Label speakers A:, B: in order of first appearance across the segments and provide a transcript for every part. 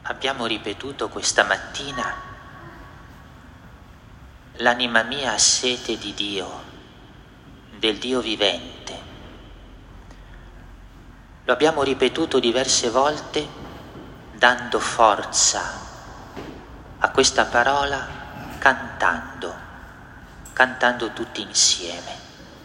A: abbiamo ripetuto questa mattina: l'anima mia ha sete di Dio, del Dio vivente. Lo abbiamo ripetuto diverse volte dando forza a questa parola, cantando tutti insieme.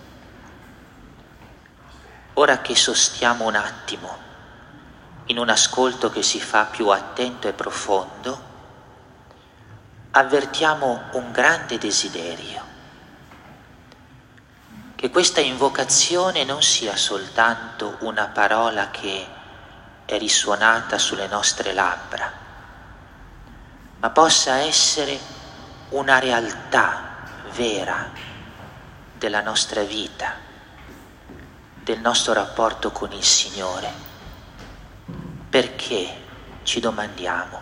A: Ora che sostiamo un attimo in un ascolto che si fa più attento e profondo, avvertiamo un grande desiderio: che questa invocazione non sia soltanto una parola che è risuonata sulle nostre labbra, ma possa essere una realtà vera della nostra vita, del nostro rapporto con il Signore. Perché, ci domandiamo,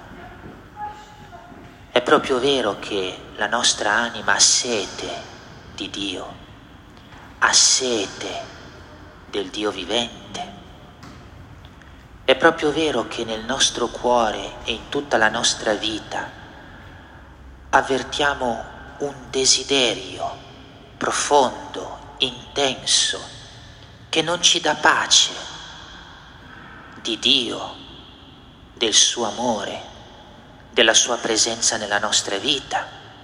A: è proprio vero che la nostra anima ha sete di Dio, ha sete del Dio vivente. È proprio vero che nel nostro cuore e in tutta la nostra vita avvertiamo un desiderio profondo, intenso, che non ci dà pace, di Dio, del suo amore, della sua presenza nella nostra vita.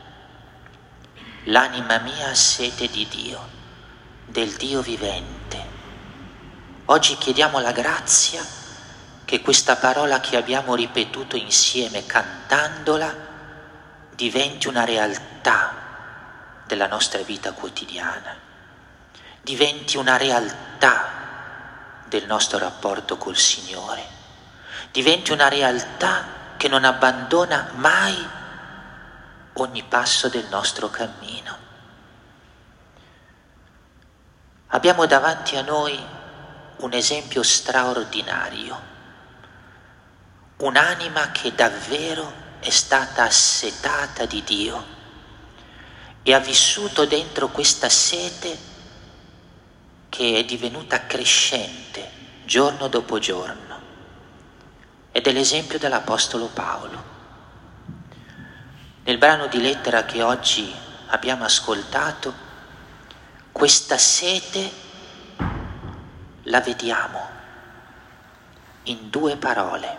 A: L'anima mia ha sete di Dio, del Dio vivente. Oggi chiediamo la grazia che questa parola che abbiamo ripetuto insieme cantandola diventi una realtà della nostra vita quotidiana, diventi una realtà del nostro rapporto col Signore, diventi una realtà che non abbandona mai ogni passo del nostro cammino. Abbiamo davanti a noi un esempio straordinario, un'anima che davvero è stata assetata di Dio e ha vissuto dentro questa sete che è divenuta crescente giorno dopo giorno. Ed è l'esempio dell'Apostolo Paolo. Nel brano di lettera che oggi abbiamo ascoltato, questa sete la vediamo in due parole: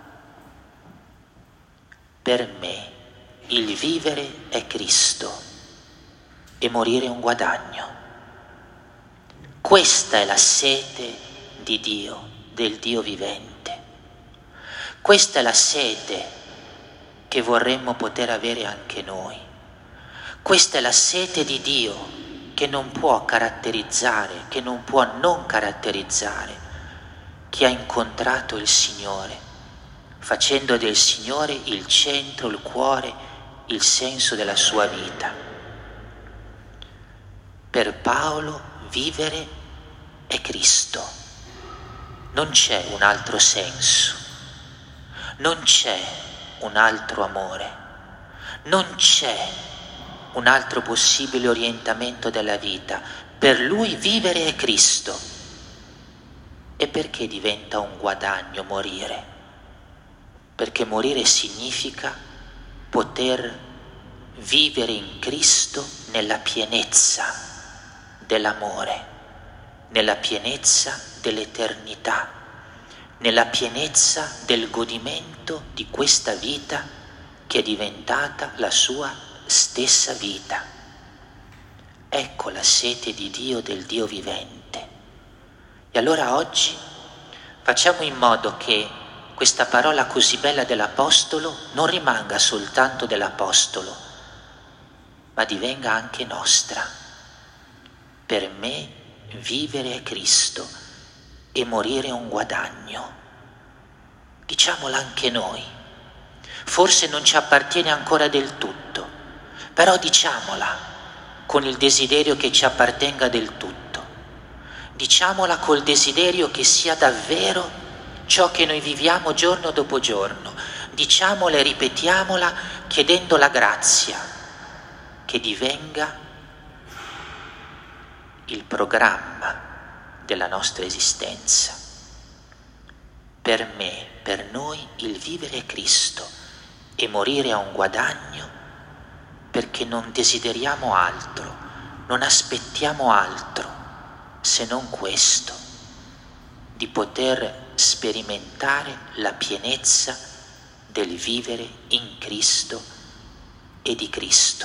A: per me il vivere è Cristo e morire è un guadagno. Questa è la sete di Dio, del Dio vivente. Questa è la sete che vorremmo poter avere anche noi. Questa è la sete di Dio che non può caratterizzare, che non può non caratterizzare chi ha incontrato il Signore, facendo del Signore il centro, il cuore, il senso della sua vita. Per Paolo vivere è Cristo. Non c'è un altro senso. Non c'è un altro amore, non c'è un altro possibile orientamento della vita. Per lui vivere è Cristo. E perché diventa un guadagno morire? Perché morire significa poter vivere in Cristo nella pienezza dell'amore, nella pienezza dell'eternità, nella pienezza del godimento di questa vita che è diventata la sua stessa vita. Ecco la sete di Dio, del Dio vivente. E allora oggi facciamo in modo che questa parola così bella dell'Apostolo non rimanga soltanto dell'Apostolo, ma divenga anche nostra. Per me vivere è Cristo e morire è un guadagno. Diciamola anche noi. Forse non ci appartiene ancora del tutto, però diciamola con il desiderio che ci appartenga del tutto. Diciamola col desiderio che sia davvero ciò che noi viviamo giorno dopo giorno. Diciamola e ripetiamola chiedendo la grazia che divenga il programma della nostra esistenza. Per me, per noi, il vivere è Cristo e morire è un guadagno, perché non desideriamo altro, non aspettiamo altro se non questo, di poter sperimentare la pienezza del vivere in Cristo e di Cristo.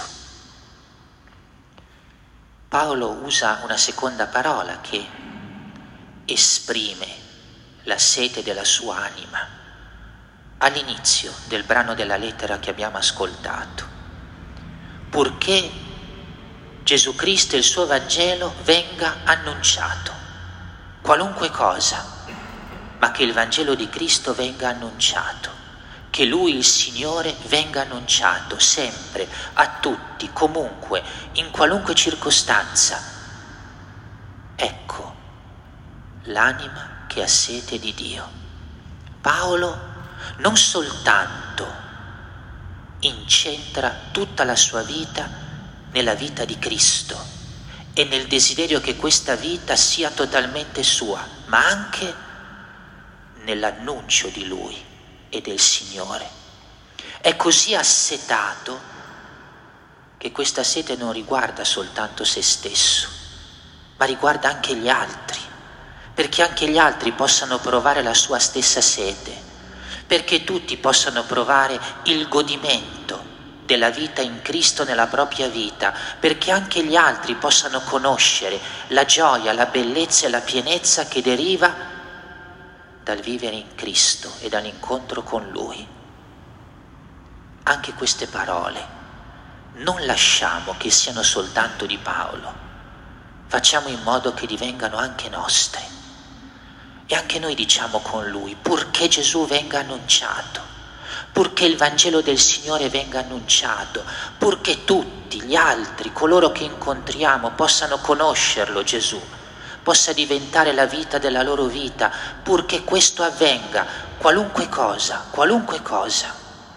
A: Paolo usa una seconda parola che esprime la sete della sua anima all'inizio del brano della lettera che abbiamo ascoltato. Purché Gesù Cristo e il suo Vangelo venga annunciato, qualunque cosa, ma che il Vangelo di Cristo venga annunciato, che Lui, il Signore, venga annunciato sempre, a tutti, comunque, in qualunque circostanza. Ecco l'anima che ha sete di Dio. Paolo non soltanto incentra tutta la sua vita nella vita di Cristo e nel desiderio che questa vita sia totalmente sua, ma anche nell'annuncio di Lui e del Signore. È così assetato che questa sete non riguarda soltanto se stesso, ma riguarda anche gli altri, perché anche gli altri possano provare la sua stessa sete, perché tutti possano provare il godimento della vita in Cristo nella propria vita, perché anche gli altri possano conoscere la gioia, la bellezza e la pienezza che deriva dal vivere in Cristo e dall'incontro con Lui. Anche queste parole non lasciamo che siano soltanto di Paolo, facciamo in modo che divengano anche nostre. E anche noi diciamo con Lui, purché Gesù venga annunciato, purché il Vangelo del Signore venga annunciato, purché tutti gli altri, coloro che incontriamo, possano conoscerlo Gesù, possa diventare la vita della loro vita, purché questo avvenga, qualunque cosa, qualunque cosa.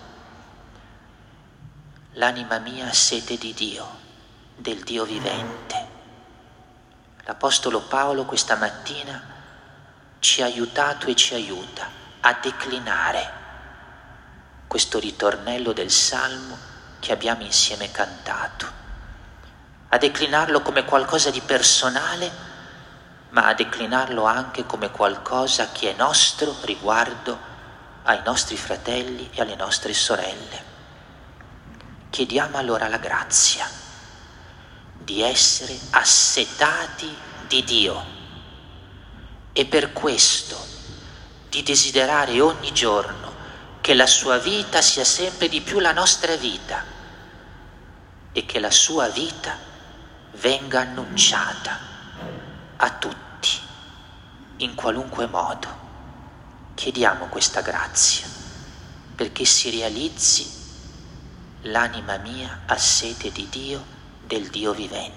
A: L'anima mia ha sete di Dio, del Dio vivente. L'Apostolo Paolo questa mattina ci ha aiutato e ci aiuta a declinare questo ritornello del Salmo che abbiamo insieme cantato, a declinarlo come qualcosa di personale, ma a declinarlo anche come qualcosa che è nostro riguardo ai nostri fratelli e alle nostre sorelle. Chiediamo allora la grazia di essere assetati di Dio e per questo di desiderare ogni giorno che la sua vita sia sempre di più la nostra vita e che la sua vita venga annunciata a tutti, in qualunque modo. Chiediamo questa grazia perché si realizzi l'anima mia ha sete di Dio, del Dio vivente.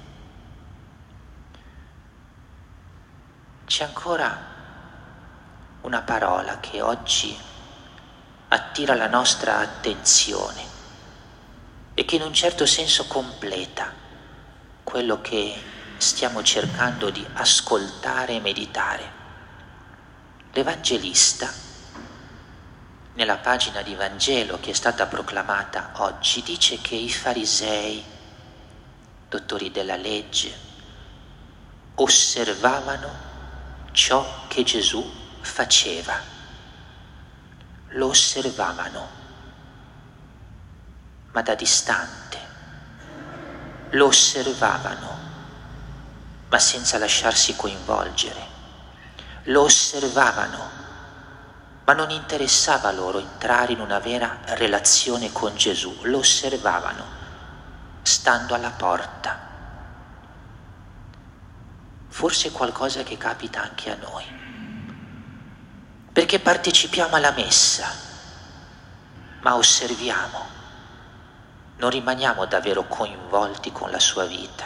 A: C'è ancora una parola che oggi attira la nostra attenzione e che in un certo senso completa quello che stiamo cercando di ascoltare e meditare. L'Evangelista, nella pagina di Vangelo che è stata proclamata oggi, dice che i farisei, dottori della legge, osservavano ciò che Gesù faceva. Lo osservavano, ma da distante. Lo osservavano, ma senza lasciarsi coinvolgere. Lo osservavano, ma non interessava loro entrare in una vera relazione con Gesù. Lo osservavano, stando alla porta. Forse è qualcosa che capita anche a noi, perché partecipiamo alla messa, ma osserviamo, non rimaniamo davvero coinvolti con la sua vita.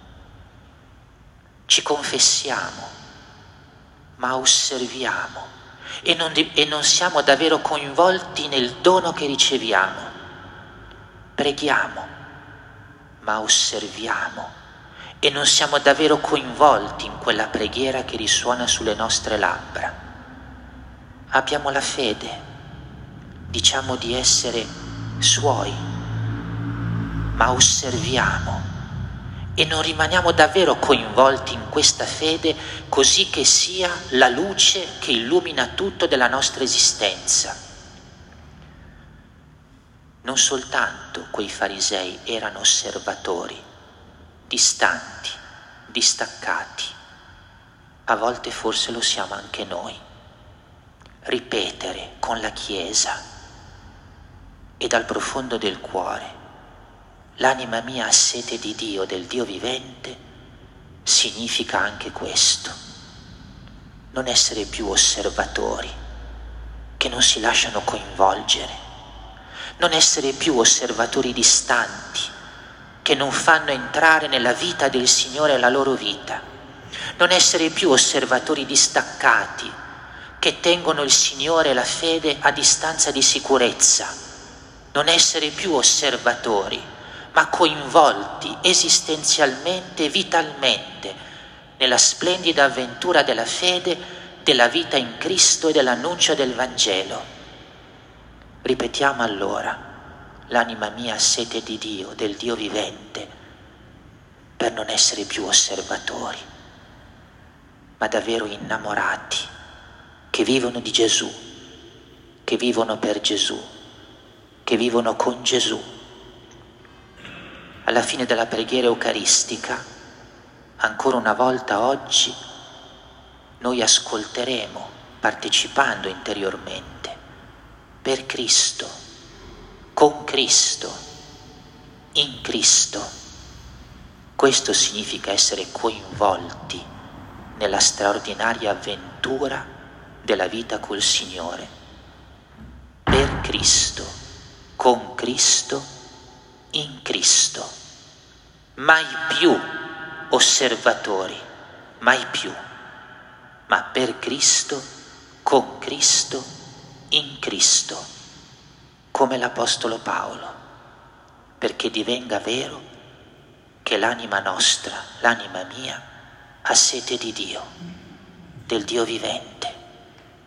A: Ci confessiamo, ma osserviamo e non siamo davvero coinvolti nel dono che riceviamo. Preghiamo, ma osserviamo e non siamo davvero coinvolti in quella preghiera che risuona sulle nostre labbra. abbiamo la fede, diciamo di essere suoi, ma osserviamo e non rimaniamo davvero coinvolti in questa fede così che sia la luce che illumina tutto della nostra esistenza. Non soltanto quei farisei erano osservatori, distanti, distaccati, a volte forse lo siamo anche noi. Ripetere con la Chiesa e dal profondo del cuore: l'anima mia ha sete di Dio, del Dio vivente, significa anche questo. Non essere più osservatori che non si lasciano coinvolgere, non essere più osservatori distanti che non fanno entrare nella vita del Signore la loro vita, non essere più osservatori distaccati che tengono il Signore e la fede a distanza di sicurezza, non essere più osservatori, ma coinvolti esistenzialmente e vitalmente nella splendida avventura della fede, della vita in Cristo e dell'annuncio del Vangelo. Ripetiamo allora: l'anima mia ha sete di Dio, del Dio vivente, per non essere più osservatori, ma davvero innamorati, che vivono di Gesù, che vivono per Gesù, che vivono con Gesù. Alla fine della preghiera eucaristica, ancora una volta oggi, noi ascolteremo, partecipando interiormente, per Cristo, con Cristo, in Cristo. Questo significa essere coinvolti nella straordinaria avventura della vita col Signore. Per Cristo, con Cristo, in Cristo. Mai più osservatori, mai più, ma per Cristo, con Cristo, in Cristo, come l'Apostolo Paolo, perché divenga vero che l'anima nostra, l'anima mia, ha sete di Dio, del Dio vivente.